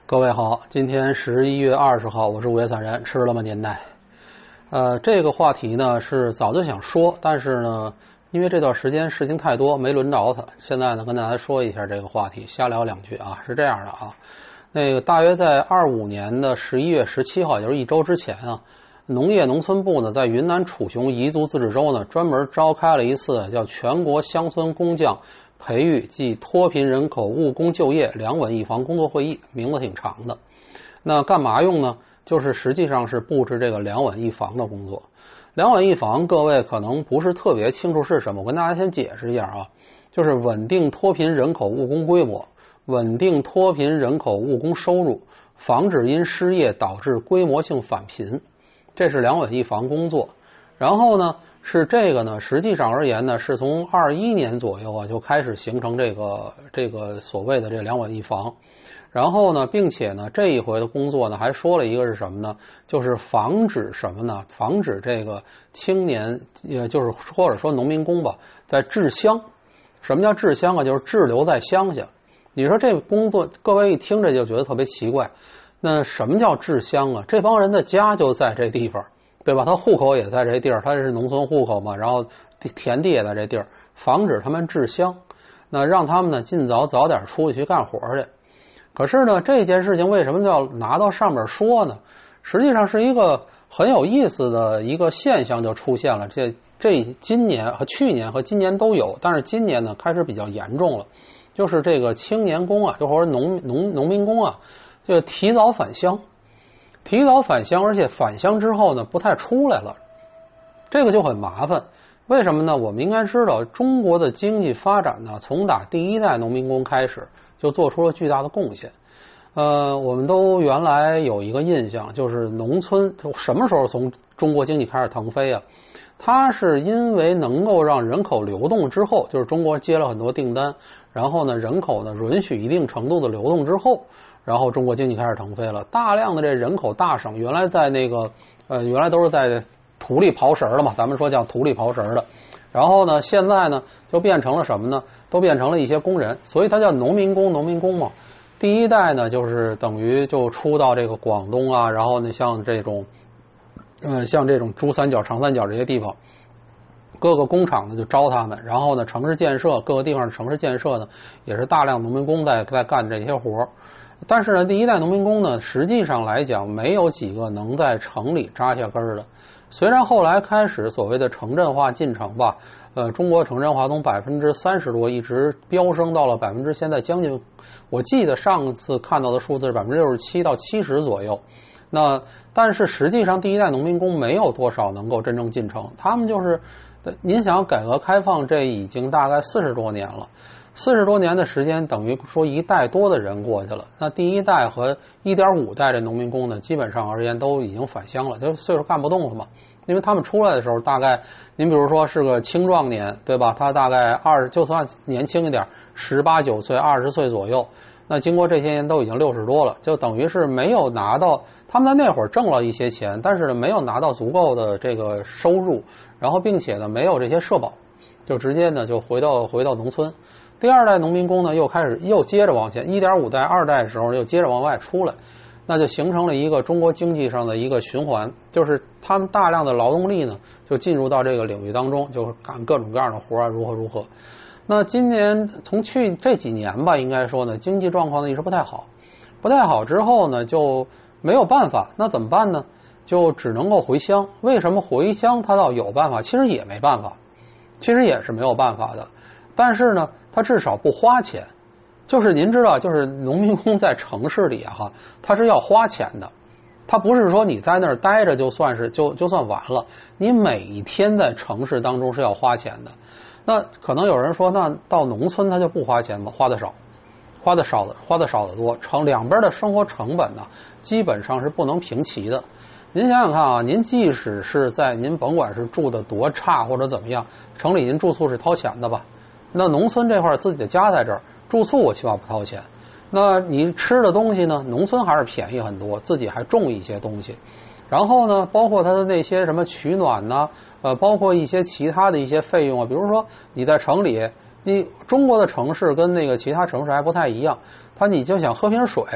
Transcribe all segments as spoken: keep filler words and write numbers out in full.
各位好，今天十一月二十号，我是五月散人，吃了吗年代？呃，这个话题呢是早就想说，但是呢，因为这段时间事情太多，没轮着他。现在呢，跟大家说一下这个话题，瞎聊两句啊。是这样的啊，那个大约在二五年的十一月十七号，也就是一周之前啊，农业农村部呢在云南楚雄彝族自治州呢专门召开了一次叫全国乡村工匠培育及脱贫人口务工就业两稳一防工作会议，名字挺长的。那干嘛用呢？就是实际上是布置这个两稳一防的工作。两稳一防，各位可能不是特别清楚是什么，我跟大家先解释一下啊，就是稳定脱贫人口务工规模，稳定脱贫人口务工收入，防止因失业导致规模性返贫，这是两稳一防工作。然后呢，是这个呢，实际上而言呢，是从二一年左右啊就开始形成这个这个所谓的这两稳一防。然后呢，并且呢，这一回的工作呢，还说了一个是什么呢？就是防止什么呢？防止这个青年，也就是或者说农民工吧，在滞乡。什么叫滞乡啊？就是滞留在乡下。你说这个工作，各位一听这就觉得特别奇怪。那什么叫滞乡啊？这帮人的家就在这地方。对吧？他户口也在这地儿，他是农村户口嘛，然后田地也在这地儿，防止他们滞乡，那让他们呢尽早早点出去去干活去。可是呢，这件事情为什么要拿到上面说呢？实际上是一个很有意思的一个现象就出现了。这这今年和去年和今年都有，但是今年呢开始比较严重了，就是这个青年工啊，就或者农农农民工啊，就提早返乡。提早返乡，而且返乡之后呢，不太出来了，这个就很麻烦。为什么呢？我们应该知道，中国的经济发展呢，从打第一代农民工开始，就做出了巨大的贡献。呃，我们都原来有一个印象，就是农村什么时候从中国经济开始腾飞啊？它是因为能够让人口流动之后，就是中国接了很多订单，然后呢，人口呢允许一定程度的流动之后。然后中国经济开始腾飞了，大量的这人口大省原来在那个呃原来都是在土里刨食的嘛，咱们说叫土里刨食的，然后呢现在呢就变成了什么呢？都变成了一些工人，所以它叫农民工，农民工嘛。第一代呢就是等于就出到这个广东啊，然后呢像这种呃像这种珠三角、长三角这些地方。各个工厂呢就招他们，然后呢城市建设各个地方的城市建设呢也是大量农民工在在干这些活。但是呢，第一代农民工呢，实际上来讲，没有几个能在城里扎下根儿的。虽然后来开始所谓的城镇化进程吧，呃，中国城镇化从百分之三十多一直飙升到了百分之现在将近，我记得上次看到的数字是百分之六十七到七十左右。那但是实际上，第一代农民工没有多少能够真正进城，他们就是，您想改革开放这已经大概四十多年了。四十多年的时间，等于说一代多的人过去了。那第一代和一点五代这农民工呢，基本上而言都已经返乡了，就岁数干不动了嘛。因为他们出来的时候，大概您比如说是个青壮年，对吧？他大概二，就算年轻一点，十八九岁、二十岁左右。那经过这些年都已经六十多了，就等于是没有拿到。他们在那会儿挣了一些钱，但是呢，没有拿到足够的这个收入，然后并且呢，没有这些社保，就直接呢就回到回到农村。第二代农民工呢，又开始又接着往前，一点五代、二代的时候又接着往外出来，那就形成了一个中国经济上的一个循环，就是他们大量的劳动力呢，就进入到这个领域当中，就是干各种各样的活啊，如何如何。那今年从去这几年吧，应该说呢，经济状况呢一直不太好，不太好之后呢，就没有办法，那怎么办呢？就只能够回乡。为什么回乡他倒有办法？其实也没办法，其实也是没有办法的。但是呢，他至少不花钱。就是您知道，就是农民工在城市里啊，哈，他是要花钱的。他不是说你在那儿待着就算是就就算完了，你每一天在城市当中是要花钱的。那可能有人说，那到农村他就不花钱吗？花的少，花的少的花的少的多，成两边的生活成本呢，基本上是不能平齐的。您想想看啊，您即使是在您甭管是住的多差或者怎么样，城里您住宿是掏钱的吧？那农村这块自己的家在这儿，住宿我起码不掏钱。那你吃的东西呢，农村还是便宜很多，自己还种一些东西。然后呢，包括它的那些什么取暖呢，呃，包括一些其他的一些费用啊，比如说你在城里，你中国的城市跟那个其他城市还不太一样，它你就想喝瓶水，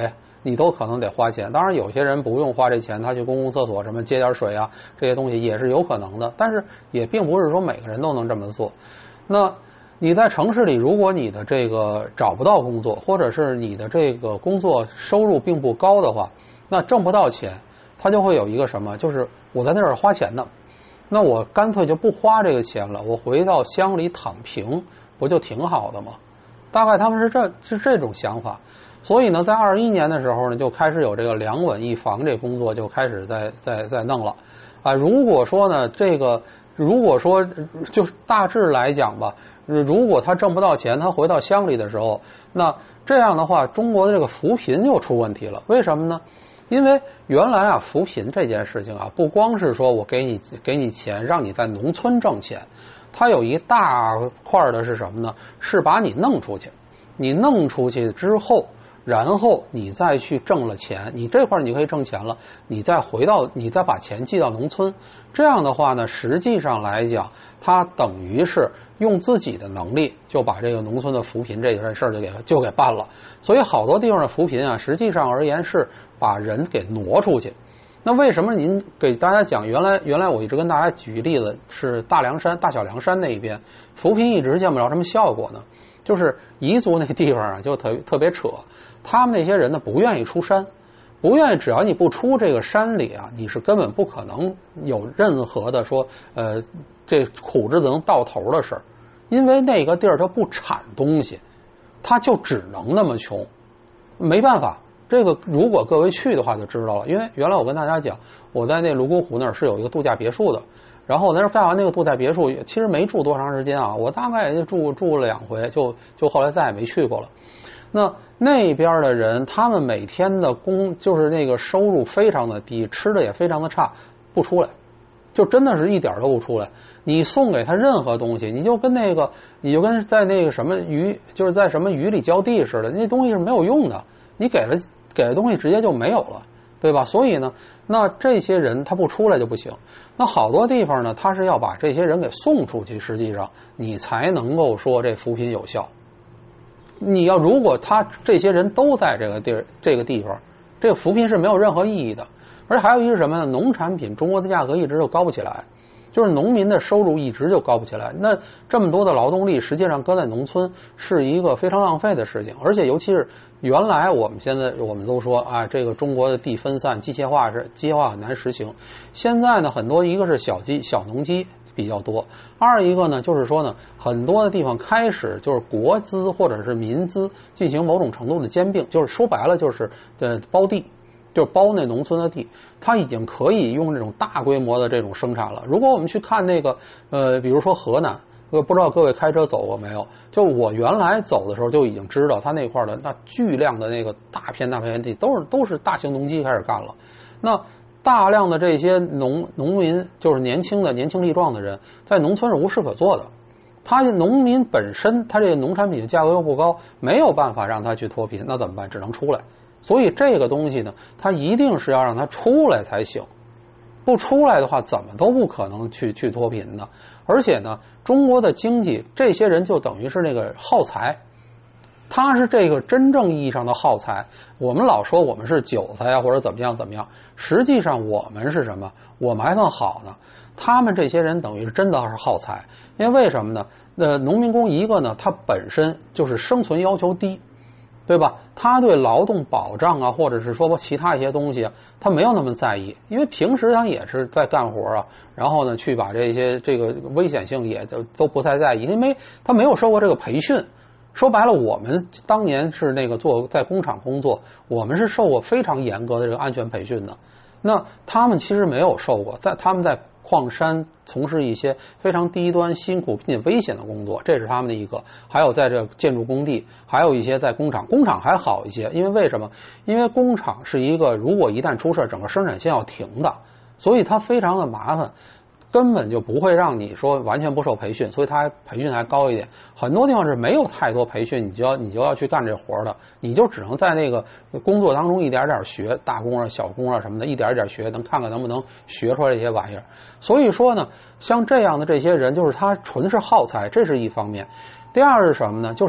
你都可能得花钱。当然，有些人不用花这钱，他去公共厕所什么接点水啊，这些东西也是有可能的。但是也并不是说每个人都能这么做。那你在城市里，如果你的这个找不到工作，或者是你的这个工作收入并不高的话，那挣不到钱，他就会有一个什么，就是我在那儿花钱呢，那我干脆就不花这个钱了，我回到乡里躺平，不就挺好的吗？大概他们是这是这种想法。所以呢，在二一年的时候呢，就开始有这个两稳一防这工作就开始在在在弄了啊。如果说呢，这个如果说就大致来讲吧，如果他挣不到钱，他回到乡里的时候，那这样的话，中国的这个扶贫就出问题了。为什么呢？因为原来啊，扶贫这件事情啊，不光是说我给你给你钱，让你在农村挣钱，它有一大块的是什么呢？是把你弄出去，你弄出去之后。然后你再去挣了钱，你这块你可以挣钱了，你再回到你再把钱寄到农村，这样的话呢，实际上来讲，它等于是用自己的能力就把这个农村的扶贫这件事儿就给就给办了。所以好多地方的扶贫啊，实际上而言是把人给挪出去。那为什么您给大家讲原来原来我一直跟大家举例子是大凉山大小凉山那一边扶贫一直见不着什么效果呢？就是彝族那地方啊，就特特别扯。他们那些人呢，不愿意出山，不愿意，只要你不出这个山里啊，你是根本不可能有任何的说，呃，这苦日子能到头的事儿，因为那个地儿它不产东西，它就只能那么穷，没办法。这个如果各位去的话就知道了，因为原来我跟大家讲，我在那泸沽湖那儿是有一个度假别墅的，然后我在那儿盖完那个度假别墅，其实没住多长时间啊，我大概也就住住了两回，就就后来再也没去过了。那那边的人，他们每天的工就是那个收入非常的低，吃的也非常的差，不出来，就真的是一点都不出来。你送给他任何东西，你就跟那个，你就跟在那个什么鱼，就是在什么鱼里浇地似的，那东西是没有用的。你给了给的东西直接就没有了，对吧？所以呢，那这些人他不出来就不行。那好多地方呢，他是要把这些人给送出去，实际上你才能够说这扶贫有效。你要如果他这些人都在这个地儿这个地方，这个扶贫是没有任何意义的。而还有一个是什么呢？农产品中国的价格一直就高不起来，就是农民的收入一直就高不起来。那这么多的劳动力，实际上搁在农村是一个非常浪费的事情。而且尤其是原来我们现在我们都说啊，这个中国的地分散，机械化是机械化很难实行。现在呢，很多一个是小机小农机比较多，二一个呢就是说呢，很多的地方开始就是国资或者是民资进行某种程度的兼并，就是说白了就是呃包地，就是包那农村的地，它已经可以用这种大规模的这种生产了。如果我们去看那个呃，比如说河南，我不知道各位开车走过没有？就我原来走的时候就已经知道，它那块的那巨量的那个大片大片地都是都是大型农机开始干了。那大量的这些农农民，就是年轻的年轻力壮的人，在农村是无事可做的。他农民本身，他这个农产品的价格又不高，没有办法让他去脱贫，那怎么办？只能出来。所以这个东西呢，它一定是要让它出来才行，不出来的话，怎么都不可能去去脱贫的。而且呢，中国的经济，这些人就等于是那个耗材。他是这个真正意义上的耗材。我们老说我们是韭菜呀，或者怎么样怎么样，实际上我们是什么？我们还算好呢。他们这些人等于是真的是耗材，因为为什么呢？呃，农民工一个呢，他本身就是生存要求低，对吧？他对劳动保障啊，或者是说其他一些东西啊，他没有那么在意，因为平时他也是在干活啊，然后呢，去把这些这个危险性也都都不太在意，因为他没有受过这个培训。说白了，我们当年是那个做在工厂工作，我们是受过非常严格的这个安全培训的。那他们其实没有受过，在他们在矿山从事一些非常低端、辛苦并且危险的工作，这是他们的一个。还有在这个建筑工地，还有一些在工厂，工厂还好一些，因为为什么？因为工厂是一个如果一旦出事，整个生产线要停的，所以它非常的麻烦。根本就不会让你说完全不受培训，所以他培训还高一点。很多地方是没有太多培训，你就要你就要去干这活的，你就只能在那个工作当中一点点学，大工啊、小工啊什么的，一点点学，能看看能不能学出来这些玩意儿。所以说呢，像这样的这些人，就是他纯是耗材，这是一方面。第二是什么呢？就是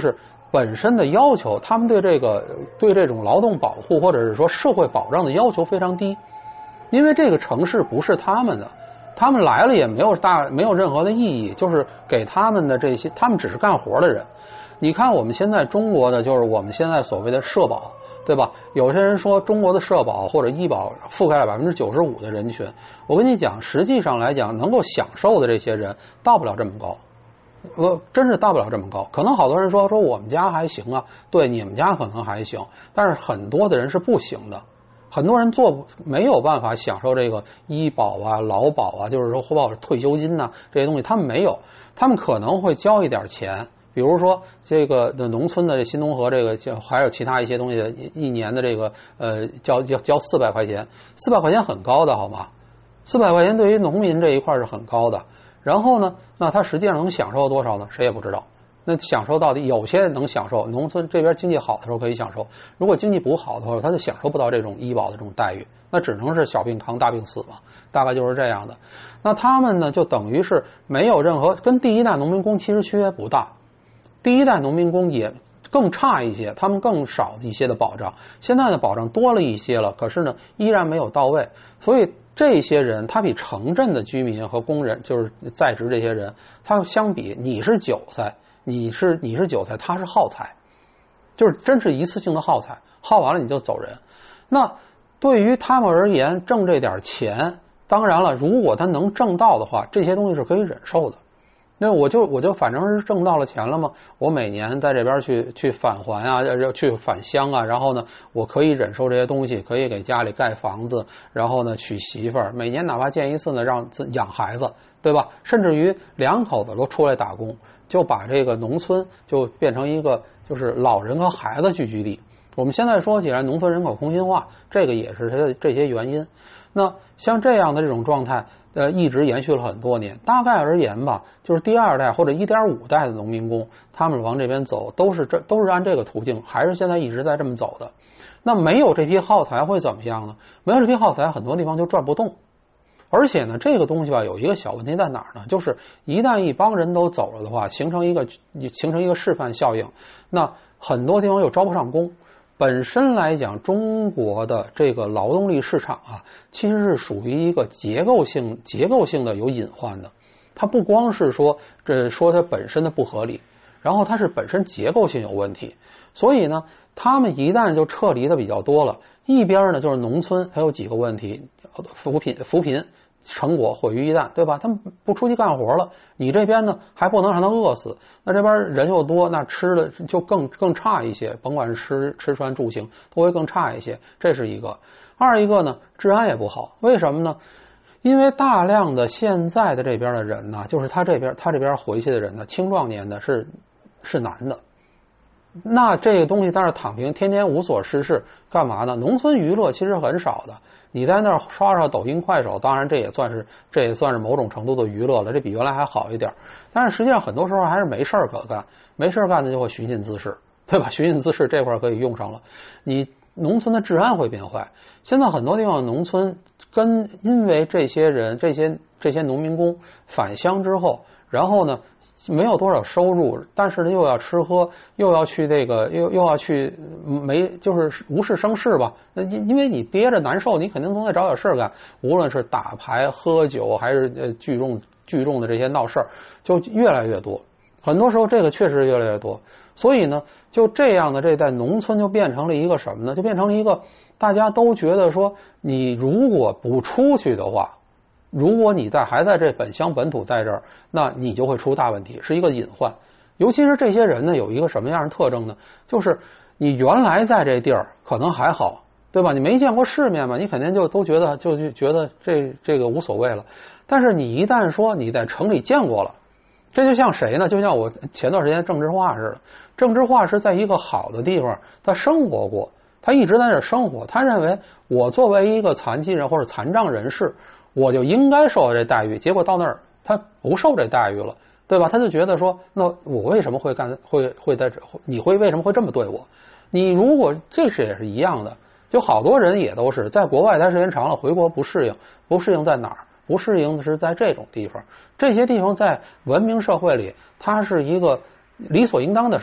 本身的要求，他们对这个对这种劳动保护或者是说社会保障的要求非常低，因为这个城市不是他们的，他们来了也没有大没有任何的意义，就是给他们的这些，他们只是干活的人。你看我们现在中国的就是我们现在所谓的社保，对吧？有些人说中国的社保或者医保覆盖了百分之九十五的人群，我跟你讲，实际上来讲，能够享受的这些人到不了这么高。我真是到不了这么高，可能好多人说说我们家还行啊，对，你们家可能还行，但是很多的人是不行的，很多人做没有办法享受这个医保啊、劳保啊，就是说或者退休金呐这些东西，他们没有，他们可能会交一点钱，比如说这个的农村的新农合这个，还有其他一些东西，一年的这个呃交交交四百块钱，四百块钱很高的好吗？四百块钱对于农民这一块是很高的。然后呢，那他实际上能享受多少呢？谁也不知道。那享受到底，有些能享受，农村这边经济好的时候可以享受，如果经济不好的话，他就享受不到这种医保的这种待遇，那只能是小病扛大病死嘛，大概就是这样的。那他们呢，就等于是没有任何，跟第一代农民工其实区别不大，第一代农民工也更差一些，他们更少一些的保障，现在的保障多了一些了，可是呢依然没有到位，所以这些人他比城镇的居民和工人，就是在职这些人，他相比，你是韭菜，你是你是韭菜，他是耗材，就是真是一次性的耗材，耗完了你就走人。那对于他们而言，挣这点钱，当然了，如果他能挣到的话，这些东西是可以忍受的。那我就我就反正是挣到了钱了嘛，我每年在这边去去返还啊，去返乡啊，然后呢，我可以忍受这些东西，可以给家里盖房子，然后呢娶媳妇儿，每年哪怕见一次呢，让自养孩子，对吧？甚至于两口子都出来打工，就把这个农村就变成一个就是老人和孩子聚居地。我们现在说起来，农村人口空心化，这个也是它的这些原因。那像这样的这种状态。呃，一直延续了很多年。大概而言吧，就是第二代或者 一点五 代的农民工，他们往这边走，都是这都是按这个途径，还是现在一直在这么走的。那没有这批耗材会怎么样呢？没有这批耗材，很多地方就转不动。而且呢，这个东西吧，有一个小问题在哪儿呢？就是一旦一帮人都走了的话，形成一个形成一个示范效应，那很多地方又招不上工。本身来讲，中国的这个劳动力市场啊，其实是属于一个结构性、结构性的有隐患的。它不光是说这说它本身的不合理，然后它是本身结构性有问题。所以呢，他们一旦就撤离的比较多了，一边呢就是农村，它有几个问题：扶贫、扶贫成果毁于一旦，对吧？他们不出去干活了，你这边呢还不能让他饿死，那这边人又多，那吃的就更更差一些，甭管是吃吃穿住行都会更差一些，这是一个。二一个呢，治安也不好，为什么呢？因为大量的现在的这边的人呢，就是他这边他这边回去的人呢，青壮年的是是男的。那这个东西在那躺平，天天无所事事，干嘛呢？农村娱乐其实很少的，你在那儿刷刷抖音、快手，当然这也算是这也算是某种程度的娱乐了，这比原来还好一点。但是实际上很多时候还是没事儿可干，没事儿干的就会寻衅滋事，对吧？寻衅滋事这块可以用上了，你农村的治安会变坏。现在很多地方农村跟因为这些人、这些这些农民工返乡之后，然后呢？没有多少收入，但是呢又要吃喝，又要去这个，又又要去没就是无事生事吧。因因为你憋着难受，你肯定总得找点事儿干。无论是打牌、喝酒，还是呃聚众聚众的这些闹事儿，就越来越多。很多时候这个确实越来越多。所以呢，就这样的这在农村就变成了一个什么呢？就变成了一个大家都觉得说，你如果不出去的话。如果你在还在这本乡本土在这儿，那你就会出大问题，是一个隐患。尤其是这些人呢，有一个什么样的特征呢？就是你原来在这地儿可能还好，对吧？你没见过世面嘛，你肯定就都觉得就觉得这这个无所谓了。但是你一旦说你在城里见过了，这就像谁呢？就像我前段时间郑智化似的。郑智化是在一个好的地方，他生活过，他一直在这生活，他认为我作为一个残疾人或者残障人士。我就应该受到这待遇，结果到那儿他不受这待遇了，对吧？他就觉得说，那我为什么会干会会在这？你会为什么会这么对我？你如果这是也是一样的，就好多人也都是在国外待时间长了，回国不适应，不适应在哪儿？不适应的是在这种地方，这些地方在文明社会里，它是一个理所应当的事儿。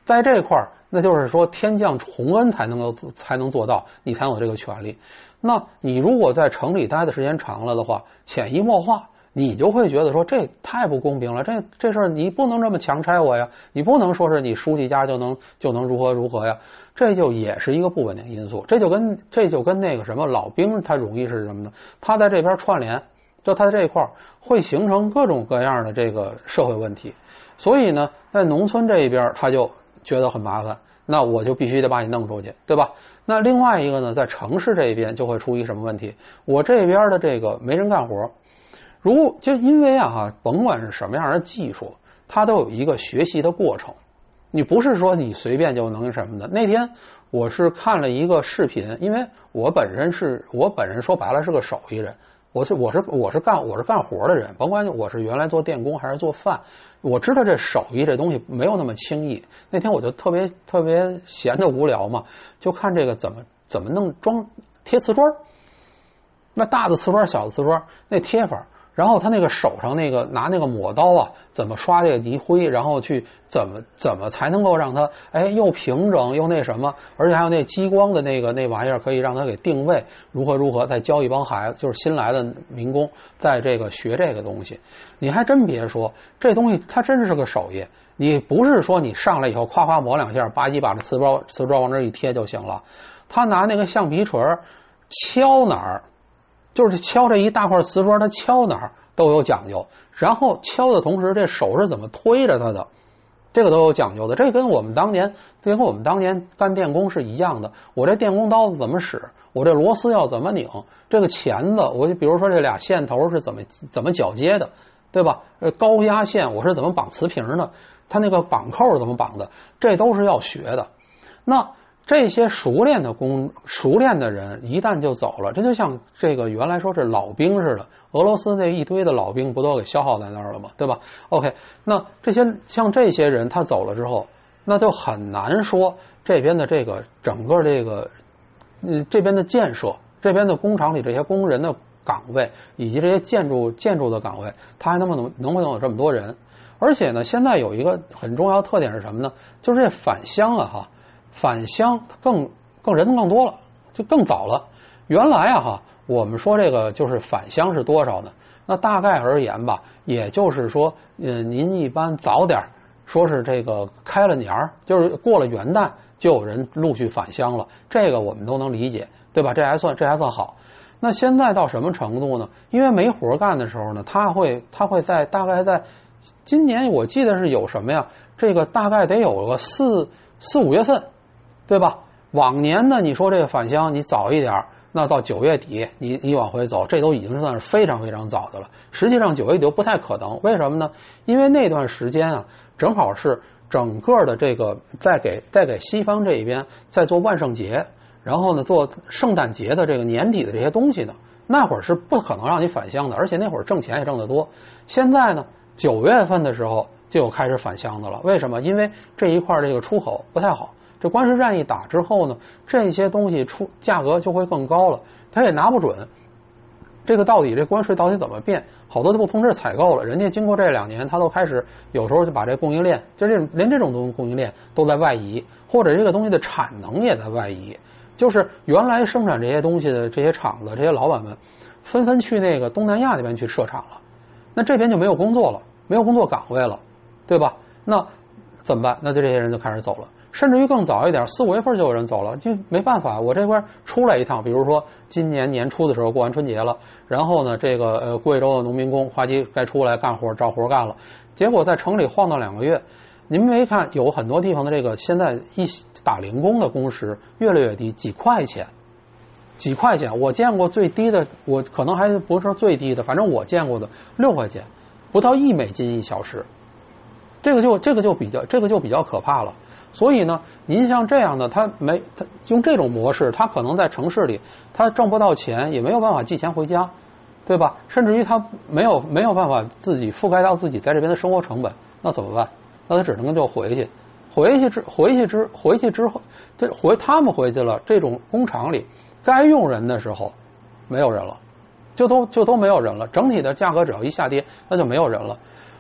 在这块儿，那就是说天降洪恩才能够才能做到，你才有这个权利。那你如果在城里待的时间长了的话，潜移默化，你就会觉得说这太不公平了，这这事儿你不能这么强拆我呀，你不能说是你书记家就能就能如何如何呀，这就也是一个不稳定因素。这就跟这就跟那个什么老兵他容易是什么呢？他在这边串联，就他在这一块会形成各种各样的这个社会问题。所以呢，在农村这一边他就觉得很麻烦，那我就必须得把你弄出去，对吧？那另外一个呢，在城市这边就会出一什么问题？我这边的这个没人干活，如就因为啊哈，甭管是什么样的技术，它都有一个学习的过程，你不是说你随便就能什么的。那天我是看了一个视频，因为我本身是我本人说白了是个手艺人，我是我是我是干我是干活的人，甭管我是原来做电工还是做饭，我知道这手艺这东西没有那么轻易。那天我就特别特别闲的无聊嘛，就看这个怎么怎么弄装贴瓷砖，那大的瓷砖小的瓷砖那贴法，然后他那个手上那个拿那个抹刀啊，怎么刷这个泥灰，然后去怎么怎么才能够让它哎又平整又那什么，而且还有那激光的那个那玩意儿可以让它给定位，如何如何，再教一帮孩子，就是新来的民工在这个学这个东西。你还真别说，这东西它真是个手艺，你不是说你上来以后夸夸抹两下，吧唧把这瓷砖瓷砖往这一贴就行了。他拿那个橡皮锤敲哪儿，就是敲这一大块瓷砖，他敲哪儿都有讲究。然后敲的同时，这手是怎么推着它的，这个都有讲究的。这跟我们当年，这跟我们当年干电工是一样的。我这电工刀子怎么使，我这螺丝要怎么拧，这个钳子，我就比如说这俩线头是怎么怎么绞接的，对吧？呃，高压线我是怎么绑瓷瓶的，它那个绑扣怎么绑的，这都是要学的。那这些熟练的工熟练的人一旦就走了，这就像这个原来说是老兵似的，俄罗斯那一堆的老兵不都给消耗在那儿了吗？对吧 ？OK， 那这些像这些人他走了之后，那就很难说这边的这个整个这个嗯这边的建设，这边的工厂里这些工人的岗位以及这些建筑建筑的岗位，他还能不能能不能有这么多人？而且呢，现在有一个很重要的特点是什么呢？就是这返乡啊哈。返乡更更人更多了，就更早了。原来啊哈，我们说这个就是返乡是多少呢？那大概而言吧，也就是说，嗯，您一般早点说是这个开了年儿，就是过了元旦，就有人陆续返乡了。这个我们都能理解，对吧？这还算这还算好。那现在到什么程度呢？因为没活干的时候呢，他会他会在大概在今年我记得是有什么呀？这个大概得有个四四五月份。对吧？往年呢，你说这个返乡你早一点，那到九月底你你往回走，这都已经算是非常非常早的了。实际上九月底都不太可能，为什么呢？因为那段时间啊，正好是整个的这个在给在给西方这一边在做万圣节，然后呢做圣诞节的这个年底的这些东西呢，那会儿是不可能让你返乡的，而且那会儿挣钱也挣得多。现在呢，九月份的时候就有开始返乡的了。为什么？因为这一块这个出口不太好。这关税战一打之后呢，这些东西出价格就会更高了，他也拿不准这个到底这关税到底怎么变，好多都不通知采购了。人家经过这两年，他都开始有时候就把这供应链，就这连这种东西供应链都在外移，或者这个东西的产能也在外移。就是原来生产这些东西的这些厂子，这些老板们纷纷去那个东南亚那边去设厂了，那这边就没有工作了，没有工作岗位了，对吧？那怎么办？那就这些人就开始走了。甚至于更早一点，四五月份就有人走了，就没办法，我这边出来一趟，比如说今年年初的时候过完春节了，然后呢，这个呃贵州的农民工花机该出来干活，找活干了，结果在城里晃荡两个月，您没看有很多地方的这个现在一打零工的工时越来越低，几块钱，几块钱，我见过最低的，我可能还不是说最低的，反正我见过的六块钱，不到一美金一小时，这个就这个就比较这个就比较可怕了。所以呢，您像这样的，他没他用这种模式，他可能在城市里他挣不到钱，也没有办法寄钱回家，对吧？甚至于他没有没有办法自己覆盖到自己在这边的生活成本，那怎么办？那他只能就回去，回去之回去之回去之后，这回他们回去了，这种工厂里该用人的时候没有人了，就都就都没有人了。整体的价格只要一下跌，那就没有人了。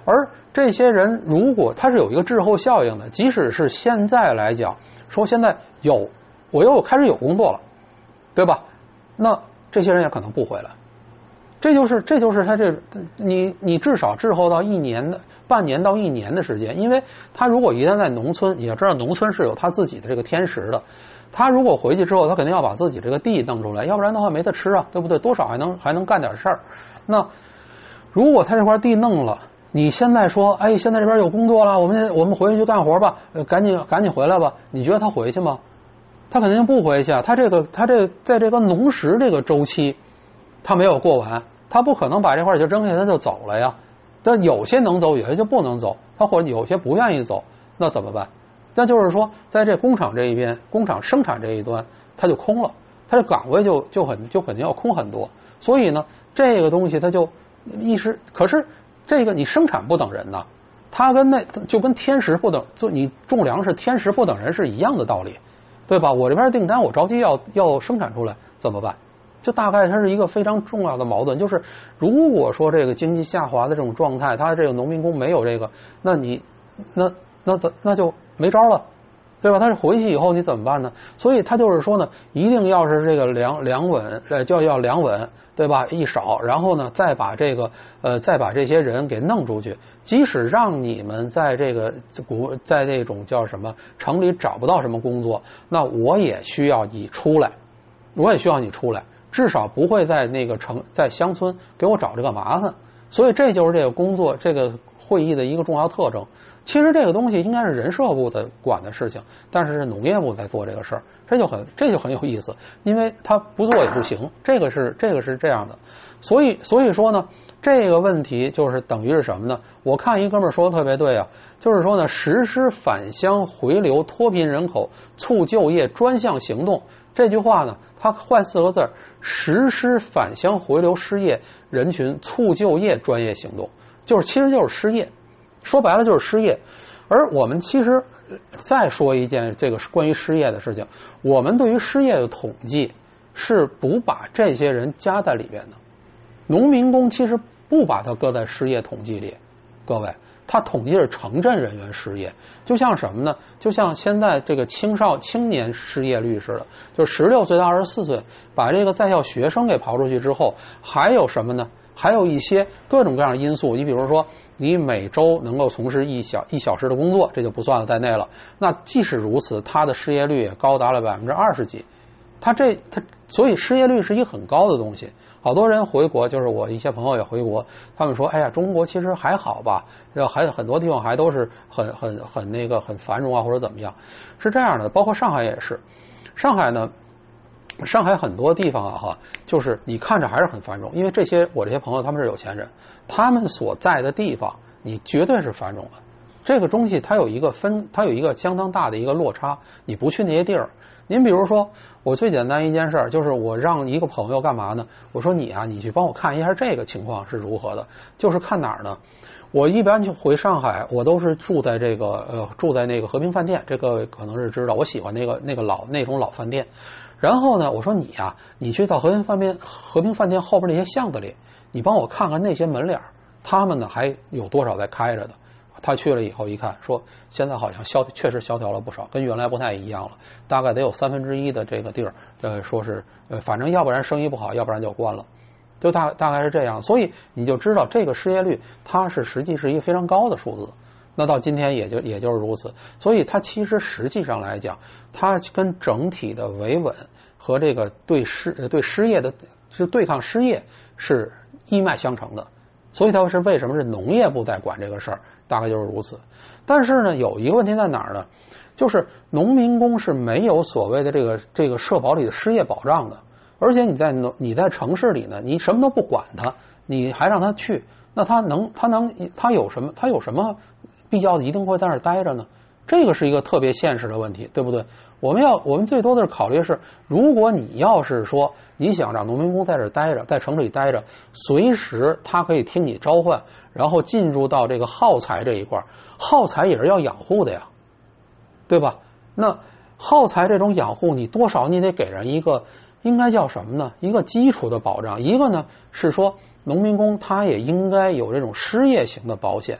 而这些人如果他是有一个滞后效应的，即使是现在来讲，说现在有我又开始有工作了，对吧？那这些人也可能不回来。这就是这就是他这你你至少滞后到一年的半年到一年的时间，因为他如果一旦在农村，你要知道农村是有他自己的这个天时的，他如果回去之后，他肯定要把自己这个地弄出来，要不然的话没得吃啊，对不对？多少还能还能干点事儿。那如果他这块地弄了，你现在说，哎，现在这边有工作了，我们我们回去去干活吧，呃，赶紧赶紧回来吧，你觉得他回去吗？他肯定不回去啊。他这个他这在这个农时这个周期，他没有过完。他不可能把这块就扔下他就走了呀，但有些能走，有些就不能走，他或者有些不愿意走，那怎么办？那就是说，在这工厂这一边，工厂生产这一端，它就空了，它的岗位就就很就肯定要空很多。所以呢，这个东西它就一时，可是这个你生产不等人呐，它跟那就跟天时不等，就你种粮食天时不等人是一样的道理，对吧？我这边订单我着急要要生产出来，怎么办？就大概它是一个非常重要的矛盾，就是如果说这个经济下滑的这种状态，他这个农民工没有这个，那你那那怎那就没招了，对吧？他是回去以后你怎么办呢？所以他就是说呢，一定要是这个粮粮稳，呃，就要粮稳，对吧？一少，然后呢，再把这个呃，再把这些人给弄出去。即使让你们在这个国在那种叫什么城里找不到什么工作，那我也需要你出来，我也需要你出来。至少不会在那个城在乡村给我找这个麻烦，所以这就是这个工作这个会议的一个重要特征。其实这个东西应该是人社部的管的事情，但是是农业部在做这个事儿，这就很这就很有意思，因为他不做也不行，这个是这个是这样的。所以所以说呢，这个问题就是等于是什么呢？我看一哥们儿说的特别对啊，就是说呢，实施返乡回流脱贫人口促就业专项行动。这句话呢，它换四个字儿：实施返乡回流失业人群促就业专业行动，就是其实就是失业，说白了就是失业。而我们其实再说一件这个关于失业的事情，我们对于失业的统计是不把这些人加在里边的。农民工其实不把它搁在失业统计里，各位。他统计是城镇人员失业，就像什么呢？就像现在这个青少青年失业率似的，就十六岁到二十四岁，把这个在校学生给刨出去之后，还有什么呢？还有一些各种各样的因素。你比如说，你每周能够从事一小一小时的工作，这就不算在内了。那即使如此，他的失业率也高达了百分之二十几。他这他所以失业率是一个很高的东西。好多人回国，就是我一些朋友也回国，他们说，哎呀，中国其实还好吧，还很多地方还都是很很很那个很繁荣啊，或者怎么样，是这样的。包括上海也是，上海呢，上海很多地方啊哈，就是你看着还是很繁荣，因为这些我这些朋友他们是有钱人，他们所在的地方你绝对是繁荣的。这个东西它有一个分，它有一个相当大的一个落差，你不去那些地儿。您比如说，我最简单一件事儿，就是我让一个朋友干嘛呢？我说你啊，你去帮我看一下这个情况是如何的。就是看哪儿呢？我一般就回上海，我都是住在这个呃住在那个和平饭店，这个可能是知道，我喜欢那个那个老那种老饭店。然后呢，我说你啊，你去到和平饭店和平饭店后边那些巷子里，你帮我看看那些门脸，他们呢还有多少在开着的。他去了以后一看，说现在好像萧确实萧条了不少，跟原来不太一样了，大概得有三分之一的这个地儿，呃，说是呃，反正要不然生意不好，要不然就关了，就大大概是这样。所以你就知道这个失业率它是实际是一个非常高的数字。那到今天也就也就是如此，所以它其实实际上来讲，它跟整体的维稳和这个对失对失业的是对抗失业是一脉相承的。所以它是为什么是农业部在管这个事儿，大概就是如此。但是呢，有一个问题在哪儿呢？就是农民工是没有所谓的这个这个社保里的失业保障的，而且你在你在城市里呢，你什么都不管他，你还让他去，那他能他能他有什么他有什么必要一定会在那儿待着呢？这个是一个特别现实的问题，对不对？我们要我们最多的是考虑是，如果你要是说你想让农民工在这儿待着，在城市里待着，随时他可以听你召唤，然后进入到这个耗材这一块，耗材也是要养护的呀，对吧？那耗材这种养护，你多少你得给人一个应该叫什么呢？一个基础的保障。一个呢是说农民工他也应该有这种失业型的保险，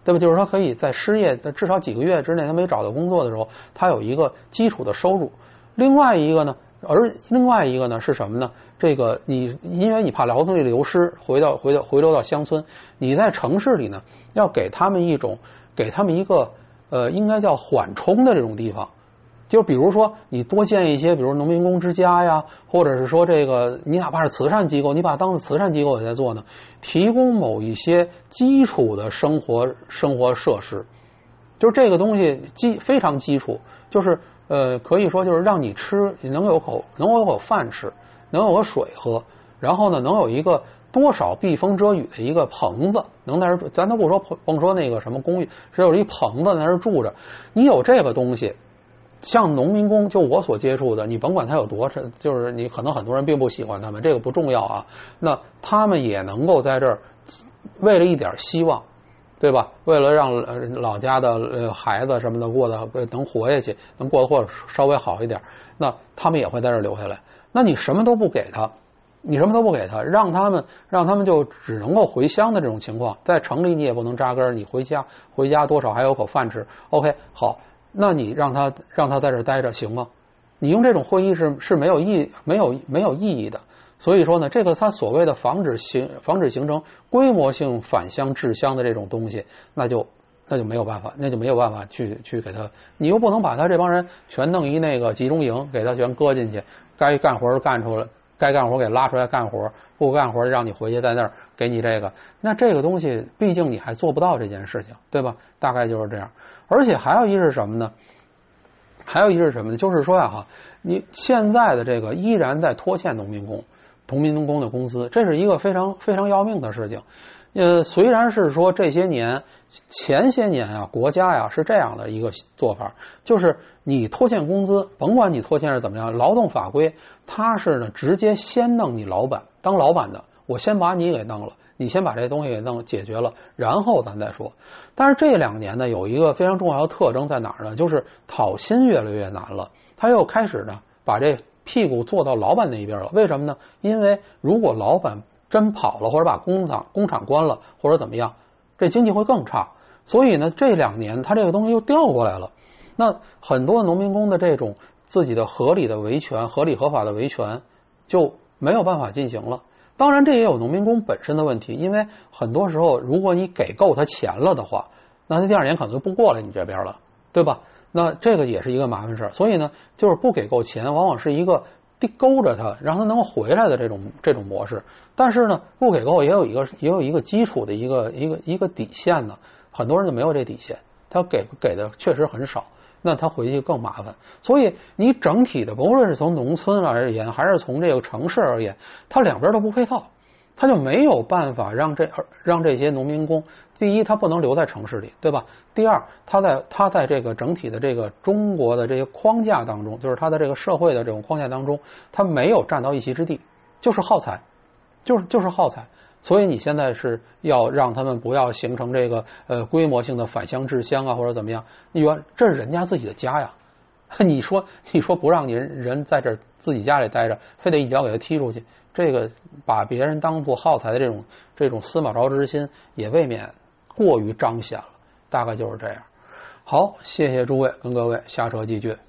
对吧？就是他可以在失业的至少几个月之内，他没找到工作的时候，他有一个基础的收入。另外一个呢，而另外一个呢是什么呢？这个你因为你怕劳动力流失，回到回到回流到乡村，你在城市里呢，要给他们一种给他们一个呃，应该叫缓冲的这种地方。就比如说，你多建一些，比如农民工之家呀，或者是说这个，你哪怕是慈善机构，你把它当做慈善机构也在做呢，提供某一些基础的生活生活设施，就是这个东西基非常基础，就是呃，可以说就是让你吃，你能有口能有口饭吃，能有个水喝，然后呢，能有一个多少避风遮雨的一个棚子，能在这住，咱都不说甭说那个什么公寓，只有一棚子在那住着，你有这个东西。像农民工，就我所接触的，你甭管他有多深，就是你可能很多人并不喜欢他们，这个不重要啊。那他们也能够在这儿，为了一点希望，对吧？为了让老家的呃孩子什么的过得能活下去，能过得或者稍微好一点，那他们也会在这儿留下来。那你什么都不给他，你什么都不给他，让他们让他们就只能够回乡的这种情况，在城里你也不能扎根，你回家回家多少还有口饭吃。OK， 好。那你让他让他在这儿待着行吗？你用这种会议是是没有意没有没有意义的。所以说呢，这个他所谓的防止形防止形成规模性返乡治乡的这种东西，那就那就没有办法，那就没有办法去去给他，你又不能把他这帮人全弄一那个集中营，给他全搁进去，该干活干出来，该干活给拉出来干活，不干活让你回去在那儿给你这个，那这个东西毕竟你还做不到这件事情，对吧？大概就是这样。而且还有一是什么呢？还有一是什么呢？就是说呀，哈，你现在的这个依然在拖欠农民工、农民工的工资，这是一个非常非常要命的事情。呃，虽然是说这些年、前些年啊，国家呀是这样的一个做法，就是你拖欠工资，甭管你拖欠是怎么样，劳动法规它是呢直接先弄你老板，当老板的，我先把你给弄了。你先把这东西给弄解决了，然后咱再说。但是这两年呢，有一个非常重要的特征在哪儿呢？就是讨薪越来越难了。他又开始呢，把这屁股坐到老板那一边了。为什么呢？因为如果老板真跑了，或者把工厂工厂关了，或者怎么样，这经济会更差。所以呢，这两年他这个东西又调过来了。那很多农民工的这种自己的合理的维权、合理合法的维权就没有办法进行了。当然，这也有农民工本身的问题，因为很多时候，如果你给够他钱了的话，那他第二年可能就不过来你这边了，对吧？那这个也是一个麻烦事儿。所以呢，就是不给够钱，往往是一个勾着他，让他能够回来的这种这种模式。但是呢，不给够也有一个也有一个基础的一个一个一个底线呢。很多人就没有这底线，他给给的确实很少。那他回去更麻烦，所以你整体的，不论是从农村而言，还是从这个城市而言，它两边都不配套，他就没有办法让这让这些农民工，第一，他不能留在城市里，对吧？第二，他在他在这个整体的这个中国的这些框架当中，就是他的这个社会的这种框架当中，他没有占到一席之地，就是耗材，就是就是耗材。所以你现在是要让他们不要形成这个呃规模性的返乡治乡啊，或者怎么样？你说这是人家自己的家呀，你说你说不让你人在这自己家里待着，非得一脚给他踢出去，这个把别人当做耗材的这种这种司马昭之心也未免过于彰显了，大概就是这样。好，谢谢诸位跟各位瞎扯几句。